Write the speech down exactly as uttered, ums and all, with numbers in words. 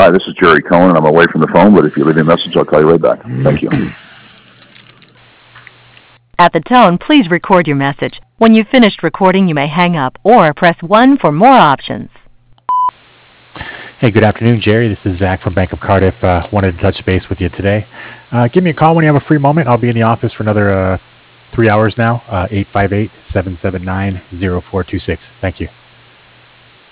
Hi, this is Jerry Cohen, and I'm away from the phone, but if you leave me a message, I'll call you right back. Thank you. At the tone, please record your message. When you've finished recording, you may hang up or press one for more options. Hey, good afternoon, Jerry. This is Zach from Bank of Cardiff. Uh, wanted to touch base with you today. Uh, give me a call when you have a free moment. I'll be in the office for another uh, three hours now, uh, eight five eight, seven seven nine, zero four two six. Thank you.